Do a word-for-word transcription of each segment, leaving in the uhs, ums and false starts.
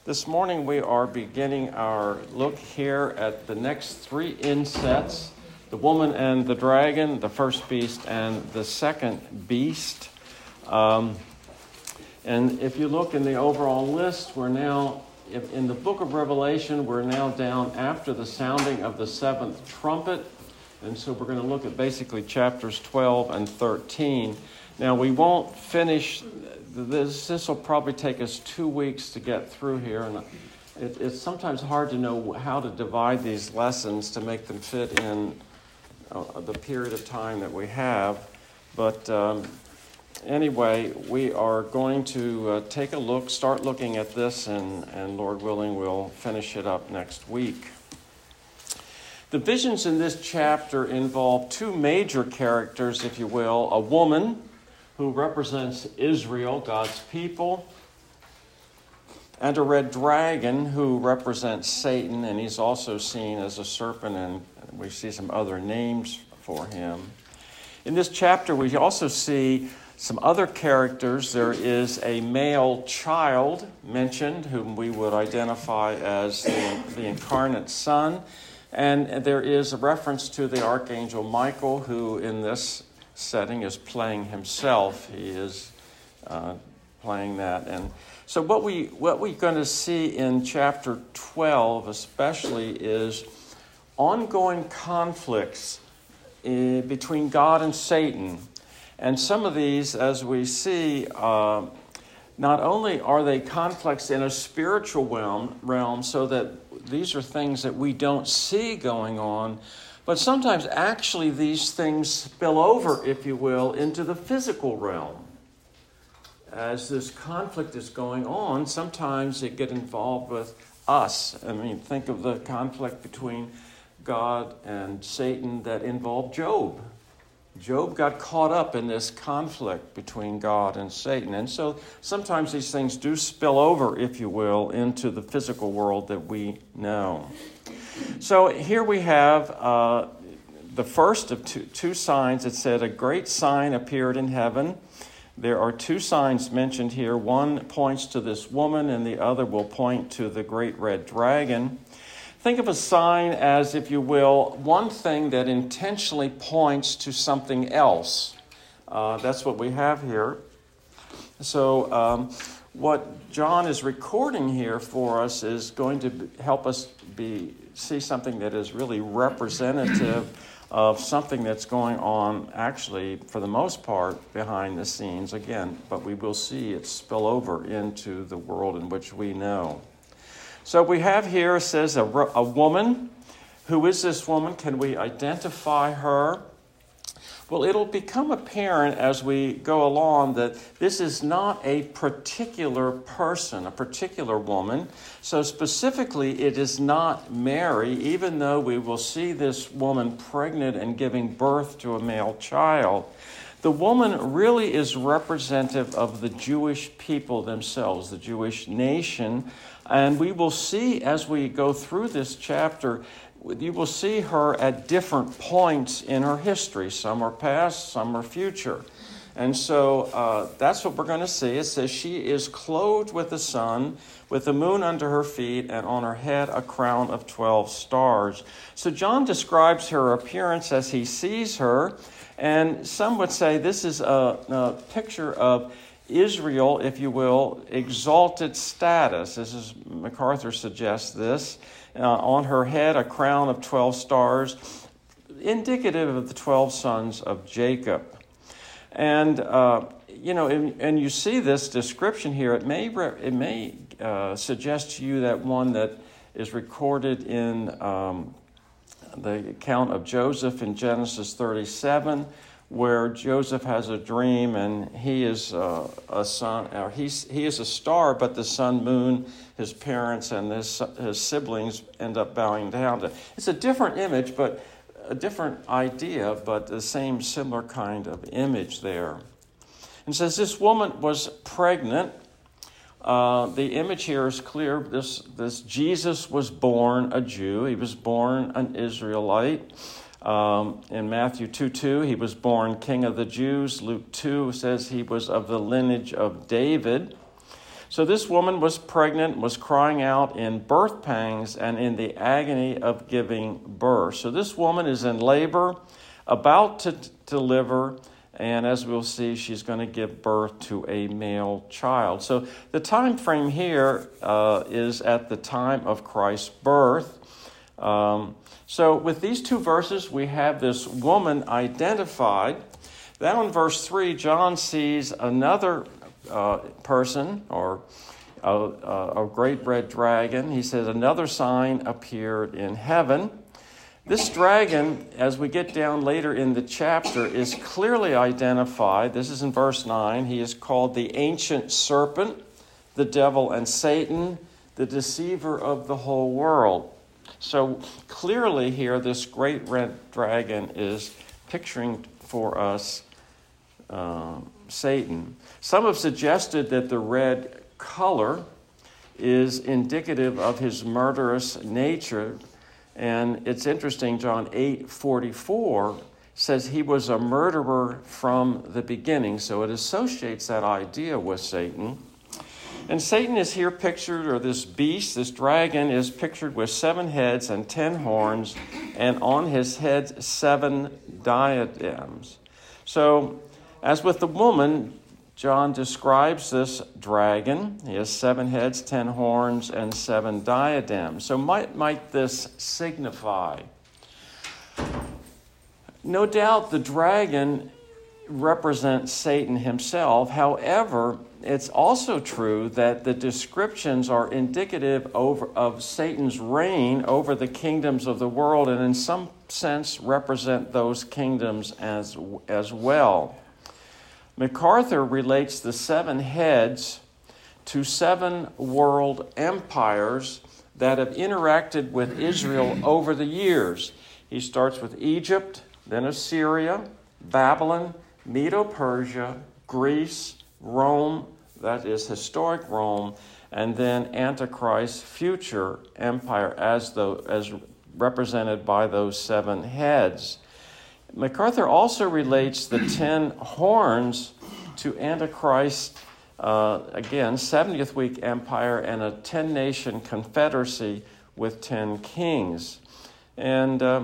This morning we are beginning our look here at the next three insets, the woman and the dragon, the first beast, and the second beast. Um, and if you look in the overall list, we're now, if in the book of Revelation, we're now down after the sounding of the seventh trumpet. And so we're going to look at basically chapters twelve and thirteen. Now, we won't finish this. This will probably take us two weeks to get through here. And it, it's sometimes hard to know how to divide these lessons to make them fit in uh, the period of time that we have. But um, anyway, we are going to uh, take a look, start looking at this, and, and Lord willing, we'll finish it up next week. The visions in this chapter involve two major characters, if you will, a woman who represents Israel, God's people, and a red dragon who represents Satan, and he's also seen as a serpent, and we see some other names for him. In this chapter, we also see some other characters. There is a male child mentioned, whom we would identify as the, the incarnate Son, and there is a reference to the Archangel Michael, who in this setting is playing himself. He is uh, playing that. And so what, we, what we're going to see in chapter twelve especially is ongoing conflicts in, between God and Satan. And some of these, as we see, uh, not only are they conflicts in a spiritual realm, realm, so that these are things that we don't see going on, but sometimes actually these things spill over, if you will, into the physical realm. As this conflict is going on, sometimes it gets involved with us. I mean, think of the conflict between God and Satan that involved Job. Job got caught up in this conflict between God and Satan. And so sometimes these things do spill over, if you will, into the physical world that we know. So here we have uh, the first of two, two signs. It said, a great sign appeared in heaven. There are two signs mentioned here. One points to this woman, and the other will point to the great red dragon. Think of a sign as, if you will, one thing that intentionally points to something else. Uh, that's what we have here. So um, what John is recording here for us is going to help us be see something that is really representative of something that's going on, actually, for the most part, behind the scenes. Again, but we will see it spill over into the world in which we know. So we have here, it says, a, a woman. Who is this woman? Can we identify her? Well, it'll become apparent as we go along that this is not a particular person, a particular woman. So specifically, it is not Mary, even though we will see this woman pregnant and giving birth to a male child. The woman really is representative of the Jewish people themselves, the Jewish nation. And we will see as we go through this chapter, you will see her at different points in her history. Some are past, some are future. And so uh, that's what we're going to see. It says she is clothed with the sun, with the moon under her feet, and on her head a crown of twelve stars. So John describes her appearance as he sees her. And some would say this is a, a picture of Israel, if you will, exalted status. This is, MacArthur suggests this. Uh, on her head, a crown of twelve stars, indicative of the twelve sons of Jacob. And, uh, you know, and, and you see this description here. It may, it may uh, suggest to you that one that is recorded in um, the account of Joseph in Genesis thirty-seven, where Joseph has a dream and he is uh, a son, or he's, he is a star, but the sun, moon, his parents, and his, his siblings end up bowing down to. It's a different image, but a different idea, but the same similar kind of image there. And says this woman was pregnant. Uh, the image here is clear. This, this Jesus was born a Jew. He was born an Israelite. Um, in Matthew two two, he was born King of the Jews. Luke two says he was of the lineage of David. So this woman was pregnant, was crying out in birth pangs and in the agony of giving birth. So this woman is in labor, about to t- deliver, and as we'll see, she's going to give birth to a male child. So the time frame here uh, is at the time of Christ's birth. Um, so with these two verses, we have this woman identified. Now in verse three, John sees another uh, person, or a, a, a great red dragon. He says, another sign appeared in heaven. This dragon, as we get down later in the chapter, is clearly identified. This is in verse nine. He is called the ancient serpent, the devil and Satan, the deceiver of the whole world. So clearly here, this great red dragon is picturing for us uh, Satan. Some have suggested that the red color is indicative of his murderous nature. And it's interesting, John eight forty-four says he was a murderer from the beginning. So it associates that idea with Satan. And Satan is here pictured, or this beast, this dragon, is pictured with seven heads and ten horns, and on his head seven diadems. So, as with the woman, John describes this dragon. He has seven heads, ten horns, and seven diadems. So might, might this signify? No doubt the dragon represents Satan himself. However, it's also true that the descriptions are indicative over, of Satan's reign over the kingdoms of the world, and in some sense represent those kingdoms as, as well. MacArthur relates the seven heads to seven world empires that have interacted with Israel over the years. He starts with Egypt, then Assyria, Babylon, Medo-Persia, Greece, Rome, that is historic Rome, and then Antichrist's future empire as, the, as represented by those seven heads. MacArthur also relates the ten horns to Antichrist, uh, again, seventieth week empire and a ten-nation confederacy with ten kings. And uh,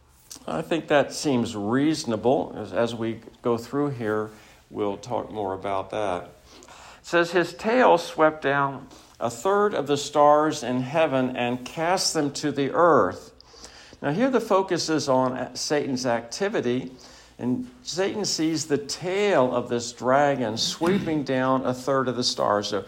I think that seems reasonable. As, as we go through here, we'll talk more about that. It says, his tail swept down a third of the stars in heaven and cast them to the earth. Now here the focus is on Satan's activity, and Satan sees the tail of this dragon sweeping down a third of the stars. So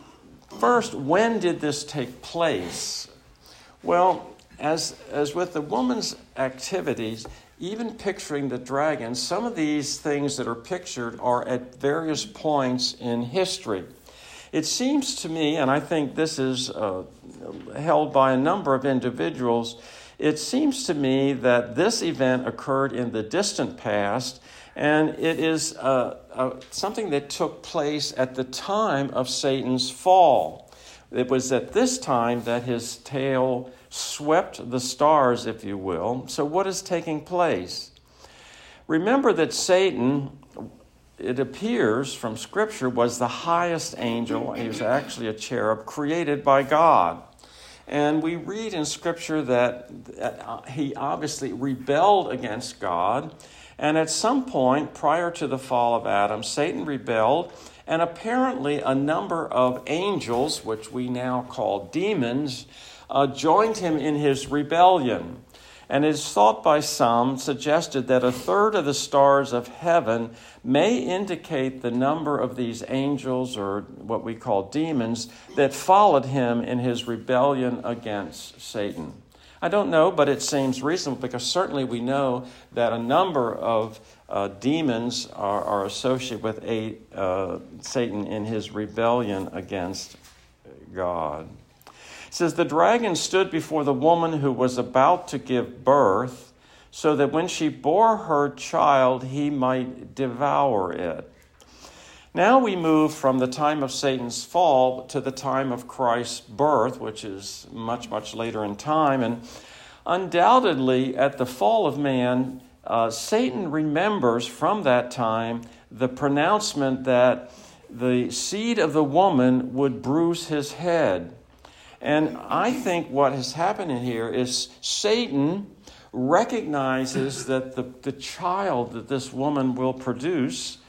first, when did this take place? Well, as, as with the woman's activities, even picturing the dragon, some of these things that are pictured are at various points in history. It seems to me, and I think this is uh, held by a number of individuals, it seems to me that this event occurred in the distant past, and it is uh, uh, something that took place at the time of Satan's fall. It was at this time that his tail swept the stars, if you will. So what is taking place? Remember that Satan, it appears from Scripture, was the highest angel. He was actually a cherub created by God. And we read in Scripture that uh, he obviously rebelled against God. And at some point prior to the fall of Adam, Satan rebelled. And apparently a number of angels, which we now call demons, uh, joined him in his rebellion. And it is thought by some, suggested that a third of the stars of heaven may indicate the number of these angels, or what we call demons, that followed him in his rebellion against Satan. I don't know, but it seems reasonable, because certainly we know that a number of uh, demons are, are associated with a, uh, Satan in his rebellion against God. It says, the dragon stood before the woman who was about to give birth, so that when she bore her child, he might devour it. Now we move from the time of Satan's fall to the time of Christ's birth, which is much, much later in time. And undoubtedly, at the fall of man, uh, Satan remembers from that time the pronouncement that the seed of the woman would bruise his head. And I think what has happened in here is Satan recognizes that the, the child that this woman will produce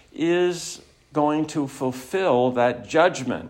is going to fulfill that judgment.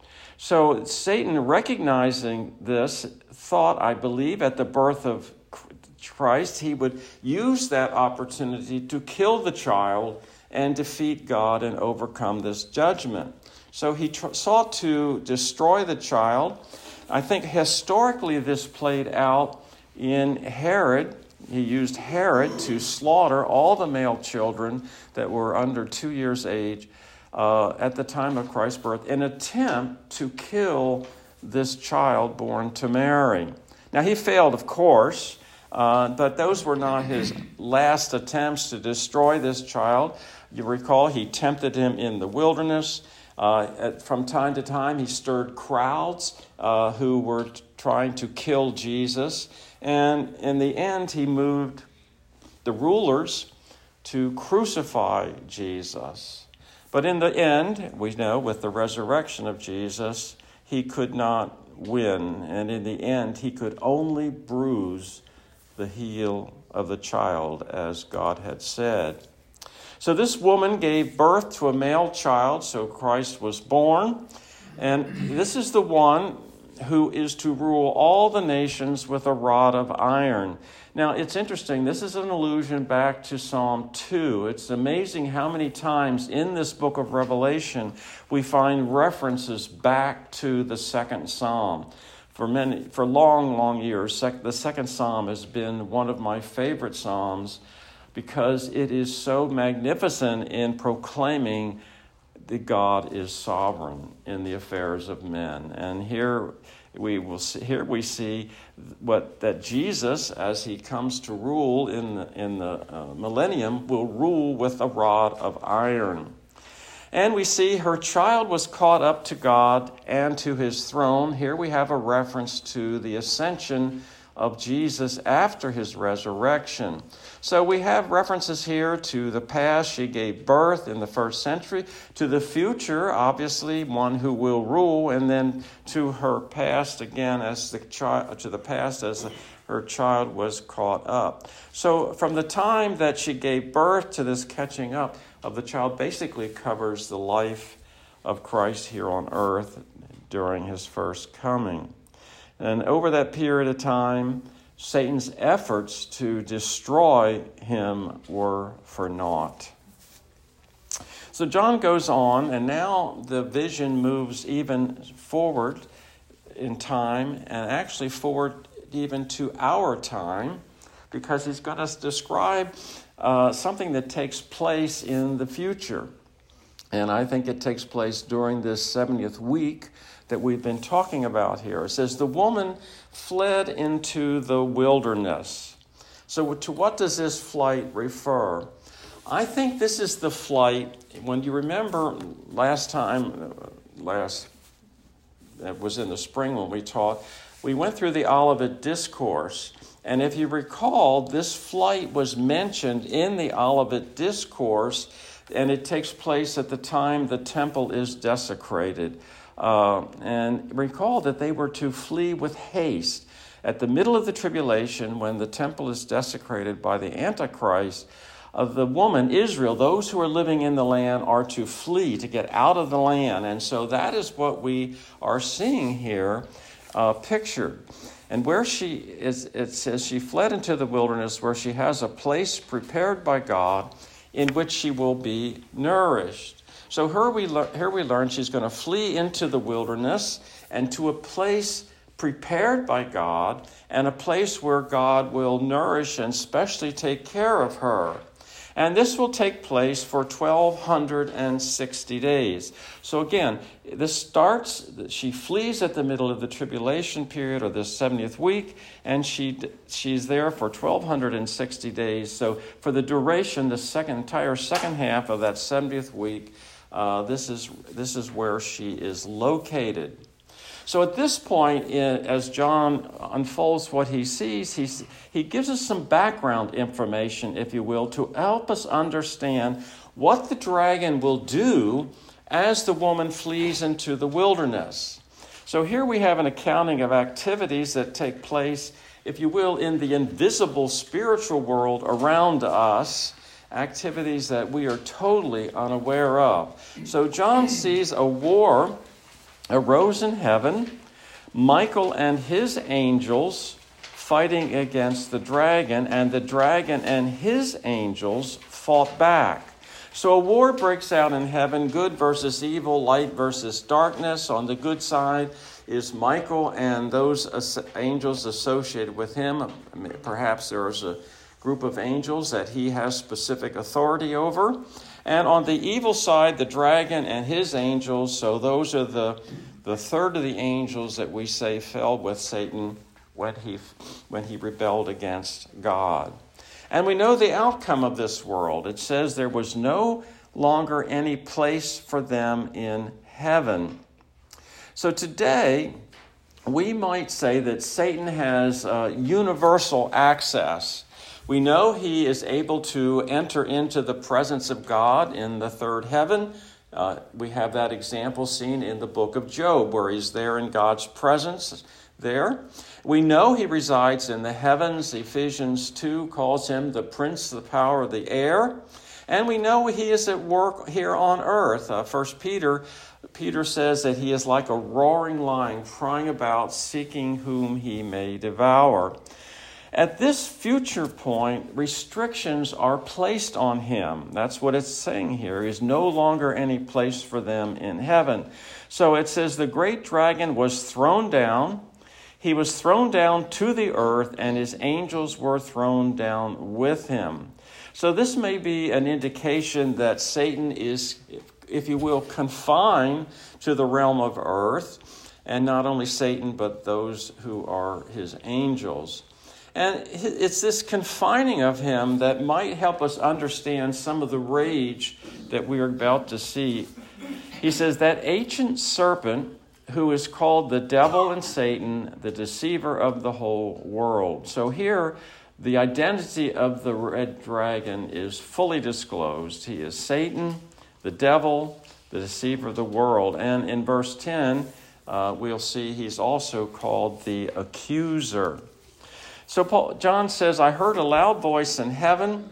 So Satan, recognizing this, thought, I believe, at the birth of Christ, he would use that opportunity to kill the child and defeat God and overcome this judgment. So he tr- sought to destroy the child. I think historically this played out in Herod. He used Herod to slaughter all the male children that were under two years age uh, at the time of Christ's birth in an attempt to kill this child born to Mary. Now, he failed, of course, uh, but those were not his last attempts to destroy this child. You recall he tempted him in the wilderness. Uh, at, from time to time, he stirred crowds uh, who were t- trying to kill Jesus. And in the end, he moved the rulers to crucify Jesus. But in the end, we know with the resurrection of Jesus, he could not win. And in the end, he could only bruise the heel of the child, as God had said. So this woman gave birth to a male child, so Christ was born. And this is the one who is to rule all the nations with a rod of iron. Now, it's interesting. This is an allusion back to Psalm two. It's amazing how many times in this book of Revelation we find references back to the second Psalm. For many, for long, long years, sec- the second Psalm has been one of my favorite Psalms because it is so magnificent in proclaiming that God is sovereign in the affairs of men. And here we will see, here we see what that Jesus, as he comes to rule in the, in the uh, millennium, will rule with a rod of iron. And we see her child was caught up to God and to his throne. Here we have a reference to the ascension of Jesus after his resurrection. So we have references here to the past, she gave birth in the first century, to the future, obviously one who will rule, and then to her past again as the child, to the past as the, her child was caught up. So from the time that she gave birth to this catching up of the child basically covers the life of Christ here on earth during his first coming. And over that period of time, Satan's efforts to destroy him were for naught. So John goes on, and now the vision moves even forward in time, and actually forward even to our time, because he's going to describe uh, something that takes place in the future. And I think it takes place during this seventieth week that we've been talking about here. It says, the woman fled into the wilderness. So to what does this flight refer? I think this is the flight, when you remember last time, last, it was in the spring when we taught, we went through the Olivet Discourse. And if you recall, this flight was mentioned in the Olivet Discourse, and it takes place at the time the temple is desecrated. Uh, and recall that they were to flee with haste. At the middle of the tribulation, when the temple is desecrated by the Antichrist, of the woman, Israel, those who are living in the land are to flee, to get out of the land. And so that is what we are seeing here uh, pictured. And where she is, it says she fled into the wilderness where she has a place prepared by God in which she will be nourished. So here we, le- here we learn she's going to flee into the wilderness and to a place prepared by God, and a place where God will nourish and specially take care of her. And this will take place for twelve sixty days. So again, this starts, she flees at the middle of the tribulation period, or the seventieth week, and she she's there for twelve sixty days. So for the duration, the second entire second half of that seventieth week, uh, this is this is where she is located. So at this point, in, as John unfolds what he sees, he, he gives us some background information, if you will, to help us understand what the dragon will do as the woman flees into the wilderness. So here we have an accounting of activities that take place, if you will, in the invisible spiritual world around us, activities that we are totally unaware of. So John sees a war arose in heaven, Michael and his angels fighting against the dragon, and the dragon and his angels fought back. So a war breaks out in heaven, good versus evil, light versus darkness. On the good side is Michael and those angels associated with him. Perhaps there's a group of angels that he has specific authority over. And on the evil side, the dragon and his angels. So those are the, the third of the angels that we say fell with Satan when he, when he rebelled against God. And we know the outcome of this world. It says there was no longer any place for them in heaven. So today, we might say that Satan has uh, universal access. We know he is able to enter into the presence of God in the third heaven. Uh, we have that example seen in the book of Job, where he's there in God's presence there. We know he resides in the heavens. Ephesians two calls him the prince of the power of the air. And we know he is at work here on earth. Uh, First Peter, Peter says that he is like a roaring lion, crying about, seeking whom he may devour. At this future point, restrictions are placed on him. That's what it's saying here. There's no longer any place for them in heaven. So it says the great dragon was thrown down. He was thrown down to the earth, and his angels were thrown down with him. So this may be an indication that Satan is, if you will, confined to the realm of earth, and not only Satan, but those who are his angels. And it's this confining of him that might help us understand some of the rage that we are about to see. He says, that ancient serpent who is called the devil and Satan, the deceiver of the whole world. So here, the identity of the red dragon is fully disclosed. He is Satan, the devil, the deceiver of the world. And in verse ten, uh, we'll see he's also called the accuser. So Paul, John says, I heard a loud voice in heaven.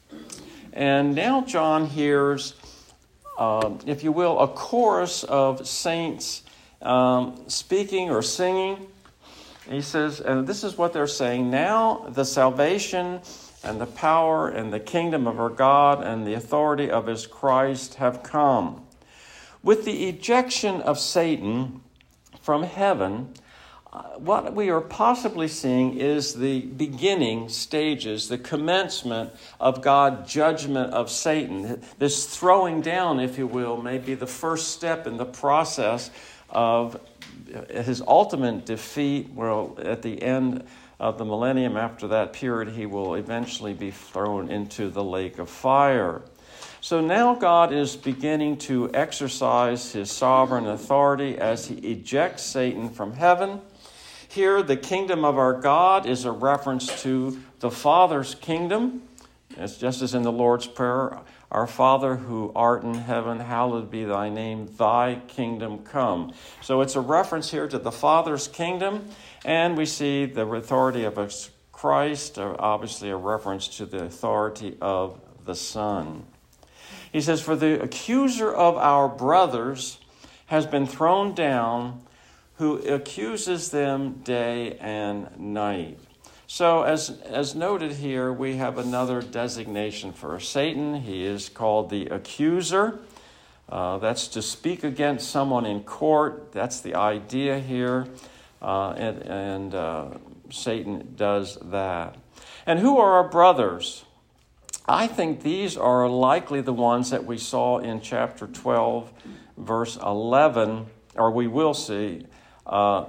And now John hears, uh, if you will, a chorus of saints um, speaking or singing. He says, and this is what they're saying, now the salvation and the power and the kingdom of our God and the authority of his Christ have come. With the ejection of Satan from heaven, uh, what we are possibly seeing is the beginning stages, the commencement of God's judgment of Satan. This throwing down, if you will, may be the first step in the process of his ultimate defeat. Well, at the end of the millennium, after that period, he will eventually be thrown into the lake of fire. So now God is beginning to exercise his sovereign authority as he ejects Satan from heaven. Here, the kingdom of our God is a reference to the Father's kingdom. It's just as in the Lord's Prayer, our Father who art in heaven, hallowed be thy name, thy kingdom come. So it's a reference here to the Father's kingdom, and we see the authority of Christ, obviously a reference to the authority of the Son. He says, for the accuser of our brothers has been thrown down, who accuses them day and night. So as, as noted here, we have another designation for Satan. He is called the accuser. Uh, that's to speak against someone in court. That's the idea here. Uh, and and uh, Satan does that. And who are our brothers? I think these are likely the ones that we saw in chapter twelve, verse eleven, or we will see, uh,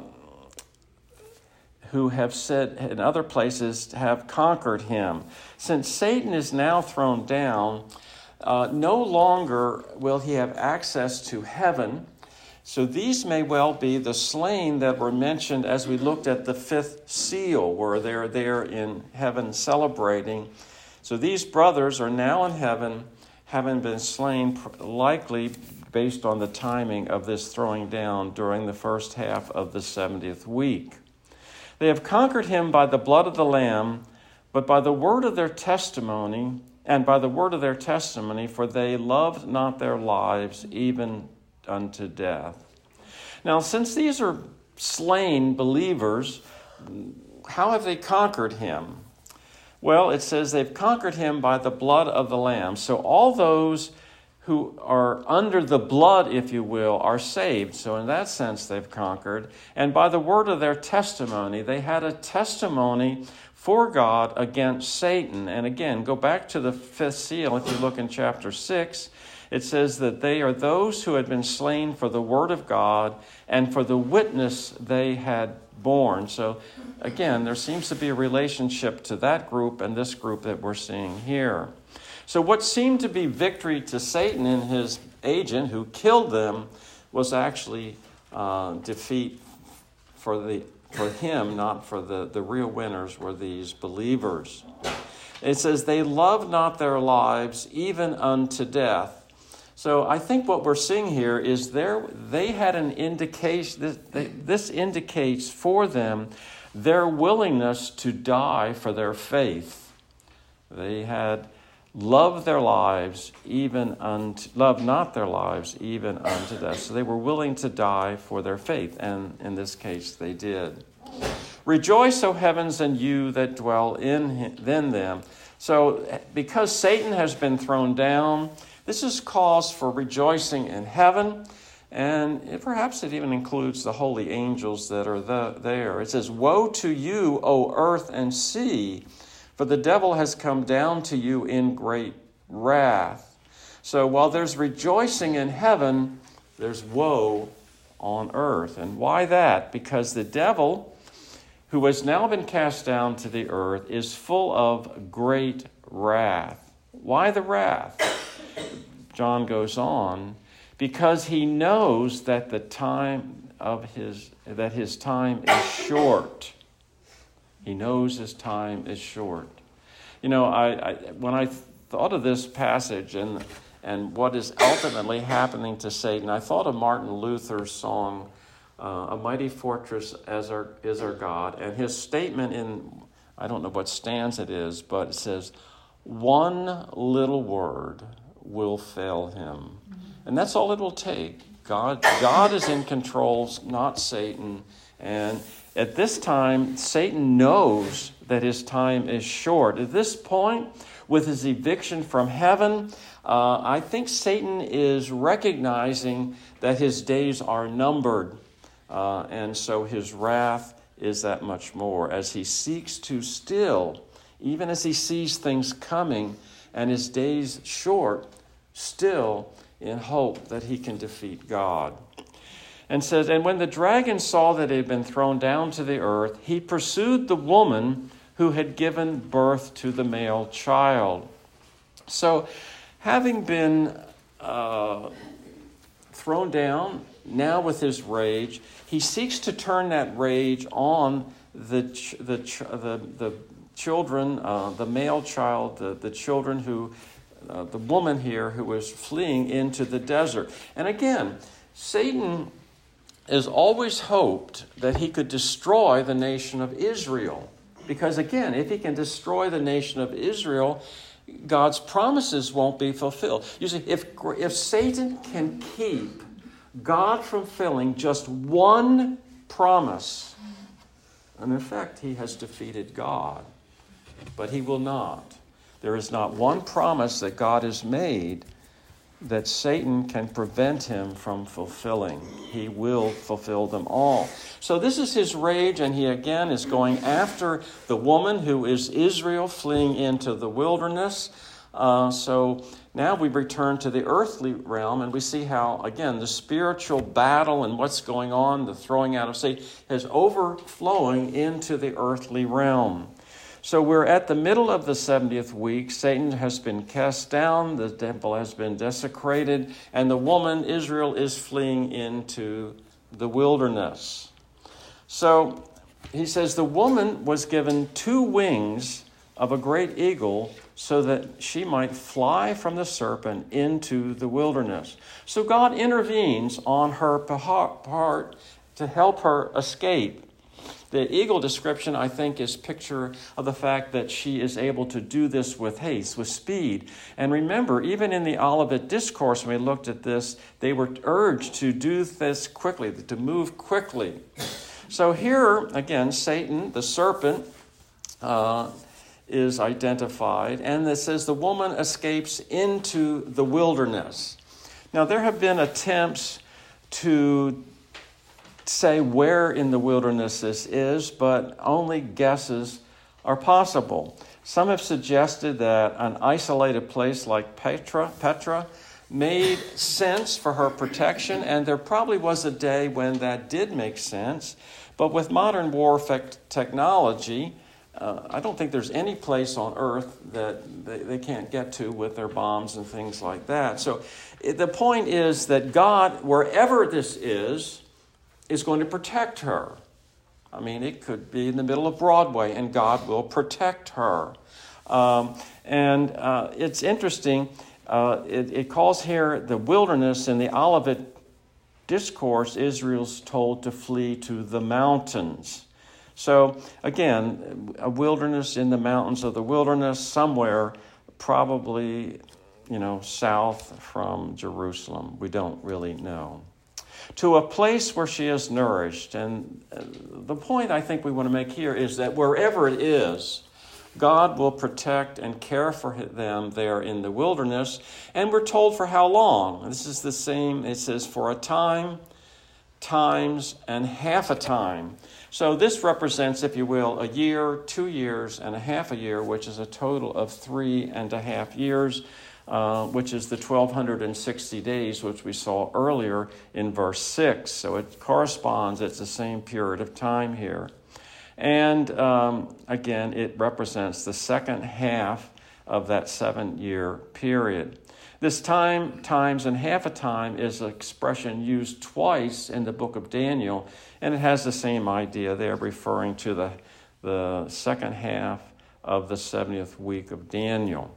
who have said in other places have conquered him. Since Satan is now thrown down, uh, no longer will he have access to heaven. So these may well be the slain that were mentioned as we looked at the fifth seal, where they're there in heaven celebrating. So these brothers are now in heaven, having been slain, likely based on the timing of this throwing down during the first half of the seventieth week. They have conquered him by the blood of the Lamb, but by the word of their testimony, and by the word of their testimony, for they loved not their lives even unto death. Now, since these are slain believers, how have they conquered him? Well, it says they've conquered him by the blood of the Lamb. So all those who are under the blood, if you will, are saved. So in that sense, they've conquered. And by the word of their testimony, they had a testimony for God against Satan. And again, go back to the fifth seal. If you look in chapter six, it says that they are those who had been slain for the word of God and for the witness they had borne. So again, there seems to be a relationship to that group and this group that we're seeing here. So what seemed to be victory to Satan and his agent who killed them was actually uh, defeat for the for him, not for the, the real winners were these believers. It says, they loved not their lives even unto death. So I think what we're seeing here is there they had an indication, this, they, this indicates for them their willingness to die for their faith. They had loved their lives even unto, loved not their lives even unto death. So they were willing to die for their faith, and in this case they did. Rejoice, O heavens, and you that dwell in, in them. So because Satan has been thrown down, this is cause for rejoicing in heaven, and it, perhaps it even includes the holy angels that are the, there. It says, woe to you, O earth and sea, for the devil has come down to you in great wrath. So while there's rejoicing in heaven, there's woe on earth. And why that? Because the devil, who has now been cast down to the earth, is full of great wrath. Why the wrath? John goes on, because he knows that the time of his that his time is short. He knows his time is short. You know, I, I when I thought of this passage and and what is ultimately happening to Satan, I thought of Martin Luther's song, uh, "A Mighty Fortress as our, is our God," and his statement in, I don't know what stanza it is, but it says, "One little word will fail him." And that's all it will take. God, God is in control, not Satan. And at this time, Satan knows that his time is short. At this point, with his eviction from heaven, uh, I think Satan is recognizing that his days are numbered. Uh, and so his wrath is that much more as he seeks to still, even as he sees things coming and his days short, still in hope that he can defeat God. And says, and when the dragon saw that it had been thrown down to the earth, he pursued the woman who had given birth to the male child. So, having been uh, thrown down, now with his rage, he seeks to turn that rage on the ch- the ch- the, the children, uh, the male child, the, the children who, uh, the woman here who was fleeing into the desert. And again, Satan has always hoped that he could destroy the nation of Israel. Because again, if he can destroy the nation of Israel, God's promises won't be fulfilled. You see, if, if Satan can keep God from fulfilling just one promise, in effect, he has defeated God. But he will not. There is not one promise that God has made that Satan can prevent him from fulfilling. He will fulfill them all. So this is his rage, and he again is going after the woman who is Israel fleeing into the wilderness. Uh, so now we return to the earthly realm, and we see how, again, the spiritual battle and what's going on, the throwing out of Satan, is overflowing into the earthly realm. So we're at the middle of the seventieth week. Satan has been cast down. The temple has been desecrated. And the woman, Israel, is fleeing into the wilderness. So he says the woman was given two wings of a great eagle so that she might fly from the serpent into the wilderness. So God intervenes on her part to help her escape. The eagle description, I think, is a picture of the fact that she is able to do this with haste, with speed. And remember, even in the Olivet Discourse, when we looked at this, they were urged to do this quickly, to move quickly. So here, again, Satan, the serpent, uh, is identified. And it says the woman escapes into the wilderness. Now, there have been attempts to say where in the wilderness this is, but only guesses are possible. Some have suggested that an isolated place like Petra, Petra made sense for her protection, and there probably was a day when that did make sense. But with modern warfare technology, uh, I don't think there's any place on earth that they, they can't get to with their bombs and things like that. So the point is that God, wherever this is, is going to protect her. I mean, it could be in the middle of Broadway, and God will protect her. Um, and uh, it's interesting, uh, it, it calls here the wilderness. In the Olivet Discourse, Israel's told to flee to the mountains. So, again, a wilderness in the mountains of the wilderness, somewhere probably, you know, south from Jerusalem. We don't really know. To a place where she is nourished. And the point I think we want to make here is that wherever it is, God will protect and care for them there in the wilderness. And we're told for how long. This is the same. It says for a time, times, and half a time. So this represents, if you will, a year, two years, and a half a year, which is a total of three and a half years. Uh, which is the twelve sixty days, which we saw earlier in verse six. So it corresponds, it's the same period of time here. And um, again, it represents the second half of that seven-year period. This time, times, and half a time is an expression used twice in the book of Daniel, and it has the same idea there, referring to the, the second half of the seventieth week of Daniel.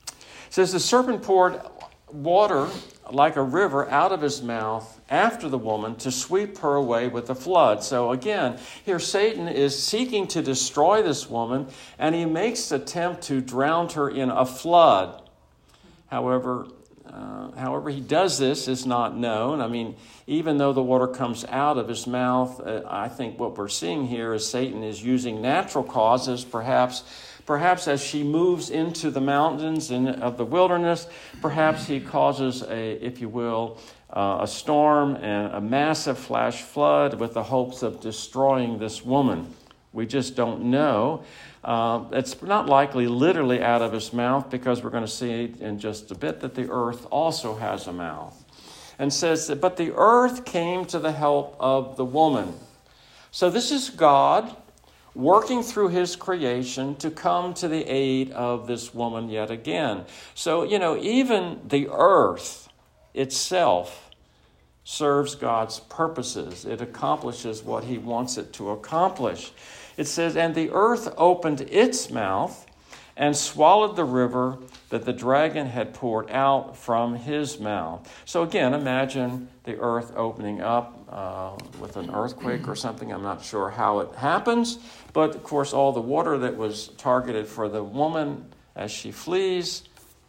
It says, the serpent poured water like a river out of his mouth after the woman to sweep her away with the flood. So again, here Satan is seeking to destroy this woman, and he makes an attempt to drown her in a flood. However, uh, however he does this is not known. I mean, even though the water comes out of his mouth, uh, I think what we're seeing here is Satan is using natural causes, perhaps Perhaps as she moves into the mountains in, of the wilderness, perhaps he causes a, if you will, uh, a storm and a massive flash flood with the hopes of destroying this woman. We just don't know. Uh, it's not likely literally out of his mouth, because we're going to see in just a bit that the earth also has a mouth. And says that, but the earth came to the help of the woman. So this is God working through his creation to come to the aid of this woman yet again. So, you know, even the earth itself serves God's purposes. It accomplishes what he wants it to accomplish. It says, and the earth opened its mouth and swallowed the river that the dragon had poured out from his mouth. So again, imagine the earth opening up uh, with an earthquake or something. I'm not sure how it happens, but of course all the water that was targeted for the woman as she flees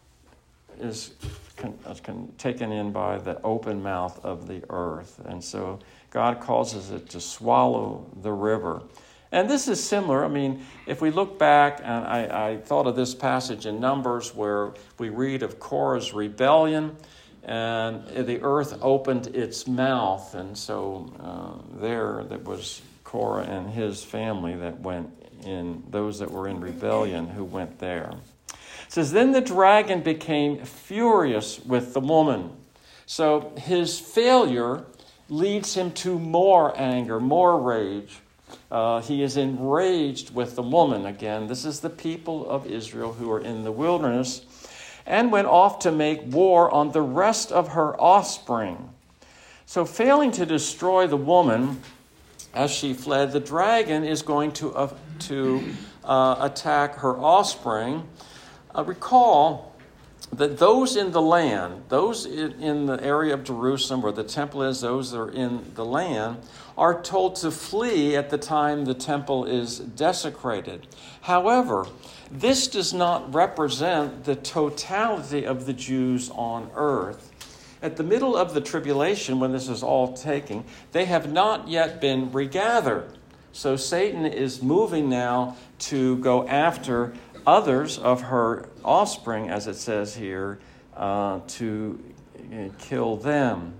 is con- con- taken in by the open mouth of the earth. And so God causes it to swallow the river. And this is similar. I mean, if we look back, and I, I thought of this passage in Numbers where we read of Korah's rebellion, and the earth opened its mouth. And so uh, there, that was Korah and his family that went in, those that were in rebellion who went there. It says, then the dragon became furious with the woman. So his failure leads him to more anger, more rage. Uh, he is enraged with the woman again. This is the people of Israel who are in the wilderness, and went off to make war on the rest of her offspring. So failing to destroy the woman, as she fled, the dragon is going to, uh, to uh, attack her offspring. Uh, recall that those in the land, those in, in the area of Jerusalem where the temple is, those that are in the land, are told to flee at the time the temple is desecrated. However, this does not represent the totality of the Jews on earth. At the middle of the tribulation, when this is all taking, they have not yet been regathered. So Satan is moving now to go after others of her offspring, as it says here, uh, to uh, kill them.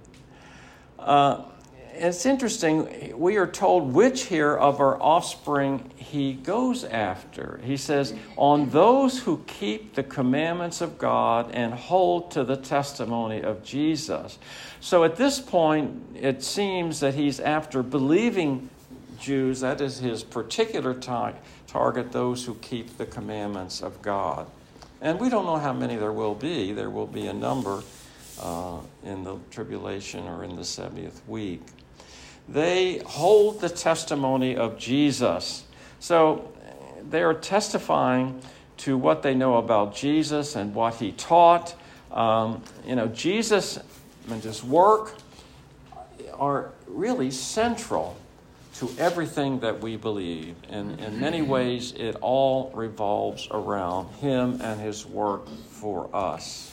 Uh, it's interesting, we are told which here of our offspring he goes after. He says, on those who keep the commandments of God and hold to the testimony of Jesus. So at this point, it seems that he's after believing Jews. That is his particular tar- target, those who keep the commandments of God. And we don't know how many there will be. There will be a number uh, in the tribulation or in the seventieth week. They hold the testimony of Jesus. So they are testifying to what they know about Jesus and what he taught. Um, you know, Jesus and his work are really central to everything that we believe. And in many ways, it all revolves around him and his work for us.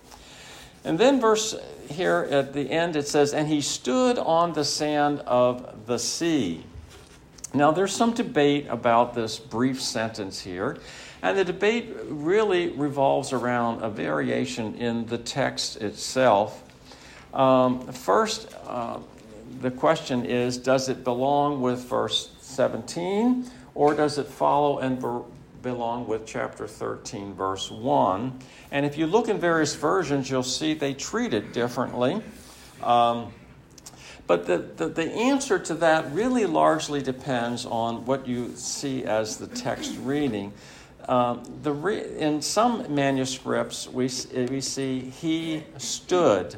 And then verse here at the end, it says, and he stood on the sand of the sea. Now, there's some debate about this brief sentence here. And the debate really revolves around a variation in the text itself. Um, first, uh, the question is, does it belong with verse seventeen, or does it follow and be- belong with chapter thirteen, verse one? And if you look in various versions, you'll see they treat it differently. Um, but the, the, the answer to that really largely depends on what you see as the text reading. Um, the re- in some manuscripts, we, we see he stood.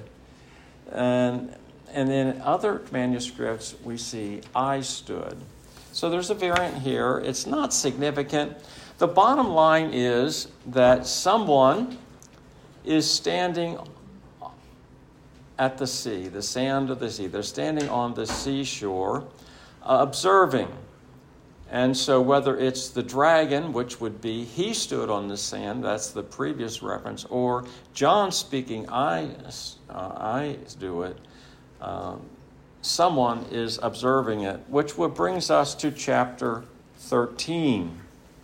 And, and in other manuscripts, we see I stood. So there's a variant here. It's not significant. The bottom line is that someone is standing at the sea, the sand of the sea. They're standing on the seashore, uh, observing. And so whether it's the dragon, which would be he stood on the sand, that's the previous reference, or John speaking, I, uh, I do it, um, someone is observing it, which would brings us to chapter thirteen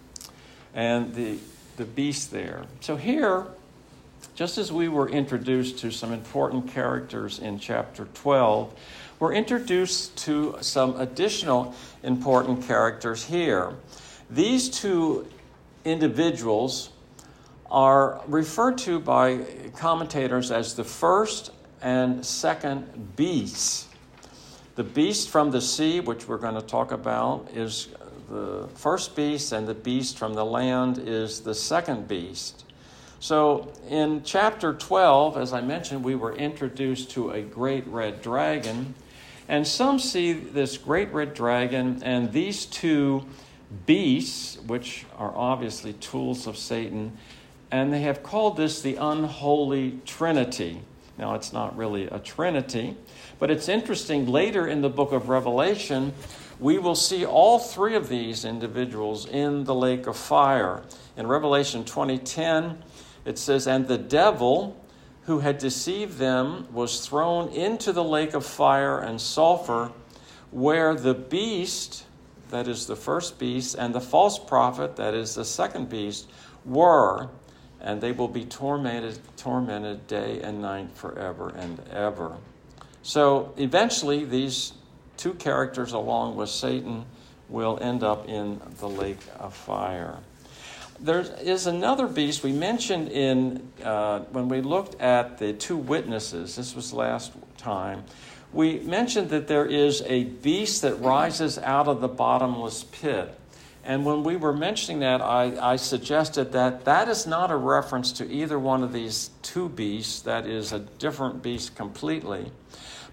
and the, the beast there. So here, just as we were introduced to some important characters in chapter twelve, we're introduced to some additional important characters here. These two individuals are referred to by commentators as the first and second beasts. The beast from the sea, which we're going to talk about, is the first beast, and the beast from the land is the second beast. So in chapter twelve, as I mentioned, we were introduced to a great red dragon. And some see this great red dragon and these two beasts, which are obviously tools of Satan, and they have called this the unholy trinity. Now, it's not really a trinity, but it's interesting. Later in the book of Revelation, we will see all three of these individuals in the lake of fire. In Revelation twenty ten, it says, and the devil who had deceived them was thrown into the lake of fire and sulfur, where the beast, that is the first beast, and the false prophet, that is the second beast, were, and they will be tormented, tormented day and night forever and ever. So eventually these two characters, along with Satan, will end up in the lake of fire. There is another beast we mentioned in uh, when we looked at the two witnesses. This was last time. We mentioned that there is a beast that rises out of the bottomless pit. And when we were mentioning that, I, I suggested that that is not a reference to either one of these two beasts. That is a different beast completely.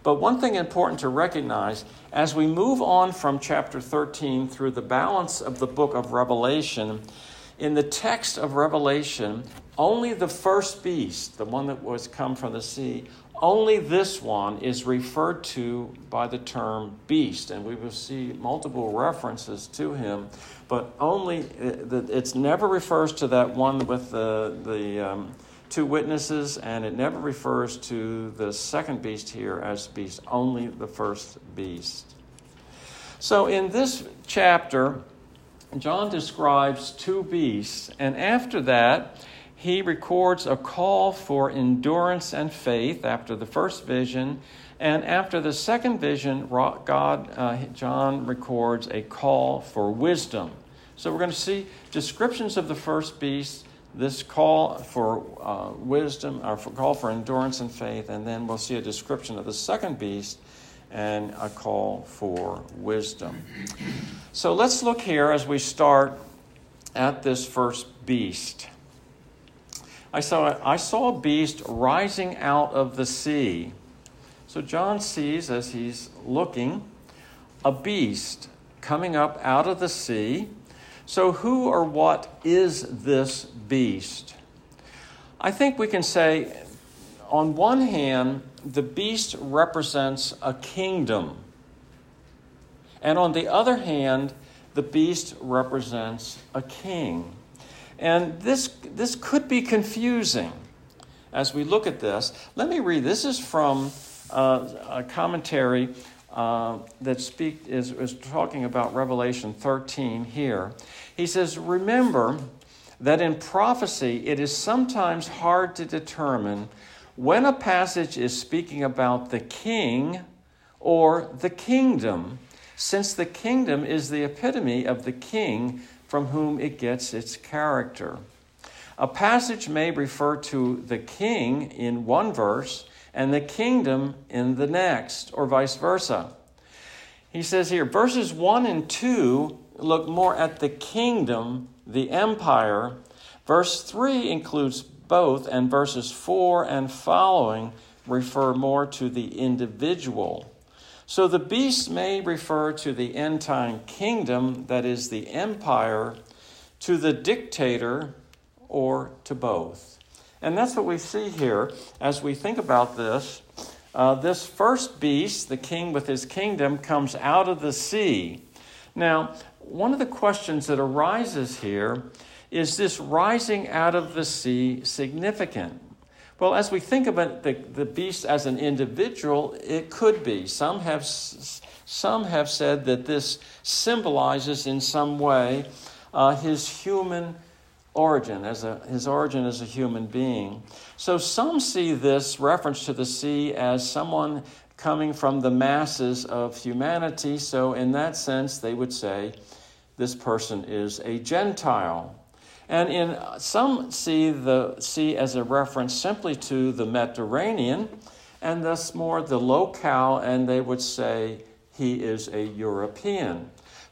But one thing important to recognize, as we move on from chapter thirteen through the balance of the book of Revelation, in the text of Revelation, only the first beast, the one that was come from the sea, only this one is referred to by the term beast. And we will see multiple references to him, but only, it never refers to that one with the, the um, two witnesses, and it never refers to the second beast here as beast, only the first beast. So in this chapter, John describes two beasts, and after that, he records a call for endurance and faith after the first vision, and after the second vision, God, uh, John records a call for wisdom. So we're going to see descriptions of the first beast, this call for uh, wisdom, or for call for endurance and faith, and then we'll see a description of the second beast and a call for wisdom. So let's look here as we start at this first beast. I saw, I saw a beast rising out of the sea. So John sees, as he's looking, a beast coming up out of the sea. So who or what is this beast? I think we can say, on one hand, the beast represents a kingdom. And on the other hand, the beast represents a king. And this, this could be confusing as we look at this. Let me read. This is from uh, a commentary uh, that speak, is, is talking about Revelation thirteen here. He says, remember that in prophecy it is sometimes hard to determine when a passage is speaking about the king or the kingdom, since the kingdom is the epitome of the king from whom it gets its character. A passage may refer to the king in one verse and the kingdom in the next, or vice versa. He says here, verses one and two look more at the kingdom, the empire. Verse three includes both, and verses four and following refer more to the individual. So the beast may refer to the end-time kingdom, that is the empire, to the dictator, or to both. And that's what we see here as we think about this. Uh, this first beast, the king with his kingdom, comes out of the sea. Now, one of the questions that arises here, is this rising out of the sea significant? Well, as we think about the, the beast as an individual, it could be. Some have, some have said that this symbolizes in some way uh, his human origin, as a, his origin as a human being. So some see this reference to the sea as someone coming from the masses of humanity. So in that sense, they would say this person is a Gentile. And in some see the sea as a reference simply to the Mediterranean, and thus more the locale, and they would say he is a European.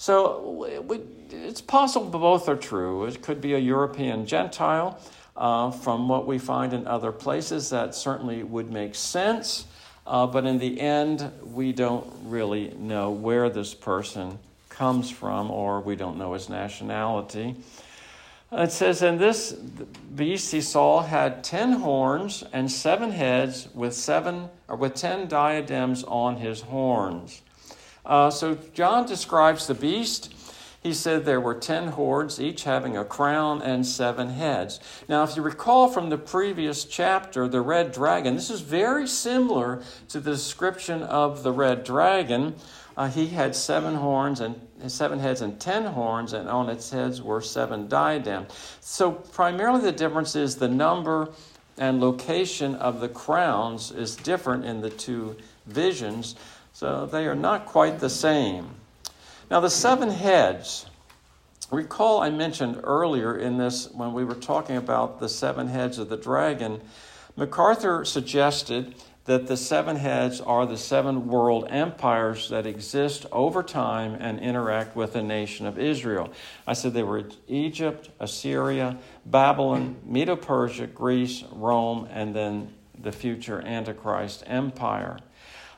So we, it's possible both are true. It could be a European Gentile. Uh, from what we find in other places, that certainly would make sense. Uh, but in the end, we don't really know where this person comes from, or we don't know his nationality. It says, and this beast he saw had ten horns and seven heads with seven or with ten diadems on his horns. Uh, so John describes the beast. He said there were ten horns, each having a crown and seven heads. Now, if you recall from the previous chapter, the red dragon, this is very similar to the description of the red dragon. Uh, he had seven horns and seven heads and ten horns, and on its heads were seven diadems. So primarily the difference is the number and location of the crowns is different in the two visions, so they are not quite the same. Now the seven heads, recall I mentioned earlier in this when we were talking about the seven heads of the dragon, MacArthur suggested that the seven heads are the seven world empires that exist over time and interact with the nation of Israel. I said they were Egypt, Assyria, Babylon, Medo-Persia, Greece, Rome, and then the future Antichrist empire.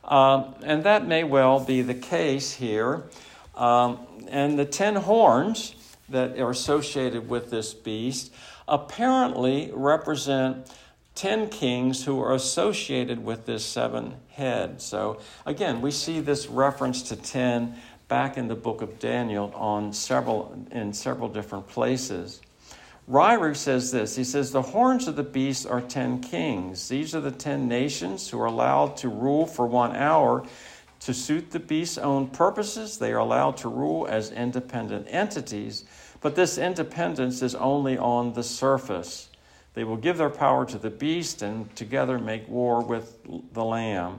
Um, and that may well be the case here. Um, and the ten horns that are associated with this beast apparently represent ten kings who are associated with this seven head. So again, we see this reference to ten back in the book of Daniel on several in several different places. Ryrie says this. He says, the horns of the beast are ten kings. These are the ten nations who are allowed to rule for one hour to suit the beast's own purposes. They are allowed to rule as independent entities, but this independence is only on the surface. They will give their power to the beast and together make war with the Lamb.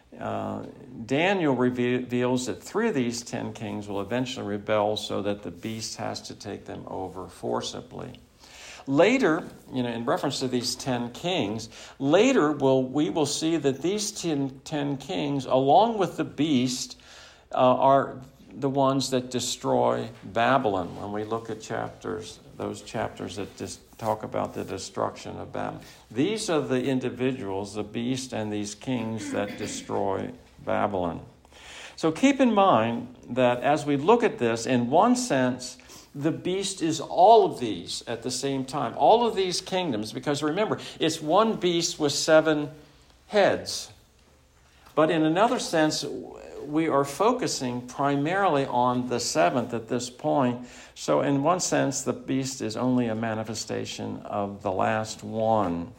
Uh, Daniel reveals that three of these ten kings will eventually rebel so that the beast has to take them over forcibly. Later, you know, in reference to these ten kings, later we'll, we will see that these ten, ten kings, along with the beast, uh, are the ones that destroy Babylon. When we look at chapters, those chapters that just talk about the destruction of Babylon. These are the individuals, the beast and these kings that destroy Babylon. So keep in mind that as we look at this, in one sense, the beast is all of these at the same time. All of these kingdoms, because remember, it's one beast with seven heads. But in another sense, we are focusing primarily on the seventh at this point. So in one sense, the beast is only a manifestation of the last one.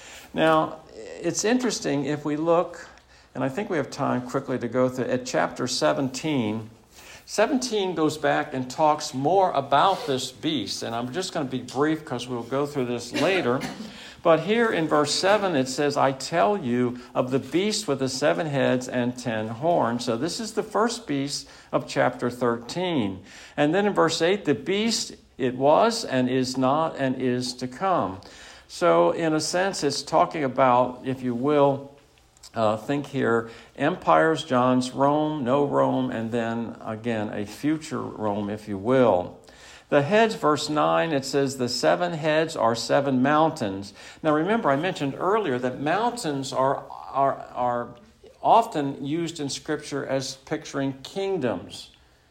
Now, it's interesting if we look, and I think we have time quickly to go through, at chapter seventeen. seventeen goes back and talks more about this beast, and I'm just going to be brief because we'll go through this later. But here in verse seven, it says, I tell you of the beast with the seven heads and ten horns. So this is the first beast of chapter thirteen. And then in verse eight, the beast, it was and is not and is to come. So in a sense, it's talking about, if you will, uh, think here, empires, John's Rome, no Rome, and then again, a future Rome, if you will. The heads, verse nine, it says the seven heads are seven mountains. Now remember, I mentioned earlier that mountains are, are, are often used in Scripture as picturing kingdoms.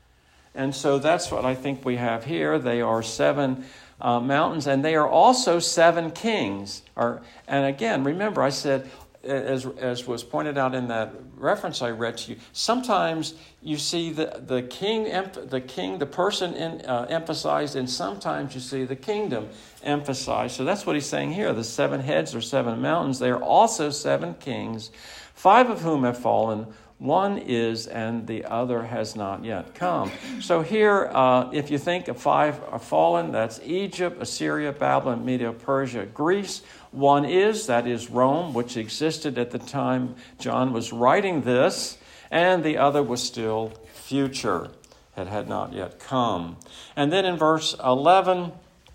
And so that's what I think we have here. They are seven uh, mountains, and they are also seven kings. Or, and again, remember, I said, As, as was pointed out in that reference I read to you, sometimes you see the, the king, the king, the person in, uh, emphasized, and sometimes you see the kingdom emphasized. So that's what he's saying here. The seven heads are seven mountains. They are also seven kings, five of whom have fallen. One is, and the other has not yet come. So here, uh, if you think of five are fallen, that's Egypt, Assyria, Babylon, Media, Persia, Greece. One is, that is Rome, which existed at the time John was writing this, and the other was still future, it had not yet come. And then in verse eleven,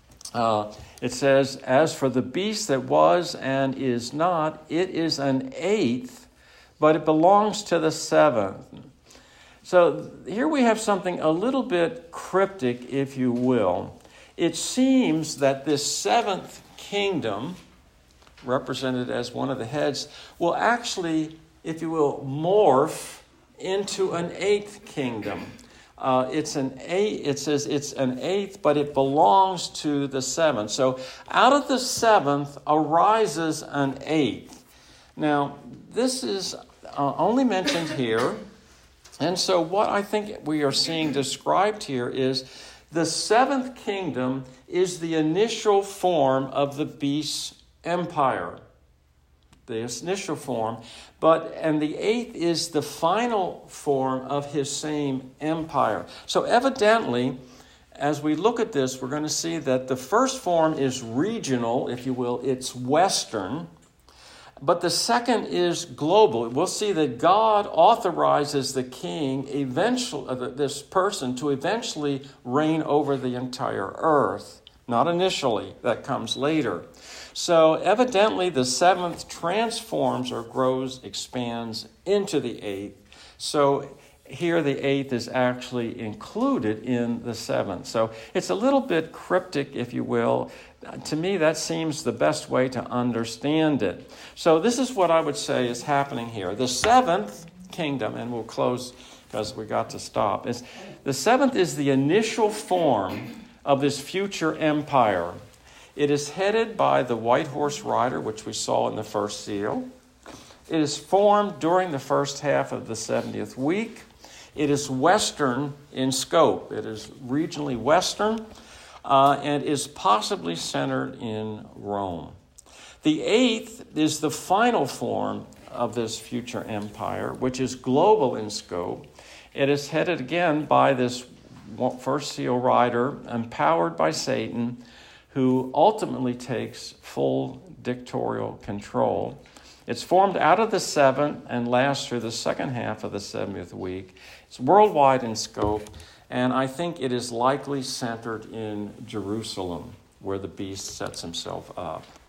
uh, it says, as for the beast that was and is not, it is an eighth, but it belongs to the seventh. So here we have something a little bit cryptic, if you will. It seems that this seventh kingdom, represented as one of the heads, will actually, if you will, morph into an eighth kingdom. Uh, it's an eight. It says it's an eighth, but it belongs to the seventh. So out of the seventh arises an eighth. Now, this is uh, only mentioned here, and so what I think we are seeing described here is the seventh kingdom is the initial form of the beast's empire, the initial form, but and the eighth is the final form of his same empire. So evidently, as we look at this, we're going to see that the first form is regional, if you will, it's Western, but the second is global. We'll see that God authorizes the king, eventually, uh, this person, to eventually reign over the entire earth. Not initially, that comes later. So evidently the seventh transforms or grows, expands into the eighth. So here the eighth is actually included in the seventh. So it's a little bit cryptic, if you will. To me, that seems the best way to understand it. So this is what I would say is happening here. The seventh kingdom, and we'll close because we got to stop. It's, the seventh is the initial form of this future empire. It is headed by the white horse rider, which we saw in the first seal. It is formed during the first half of the seventieth week. It is Western in scope. It is regionally Western uh, and is possibly centered in Rome. The eighth is the final form of this future empire, which is global in scope. It is headed again by this first seal rider, empowered by Satan, who ultimately takes full dictatorial control. It's formed out of the seven and lasts through the second half of the seventieth week. It's worldwide in scope, and I think it is likely centered in Jerusalem, where the beast sets himself up.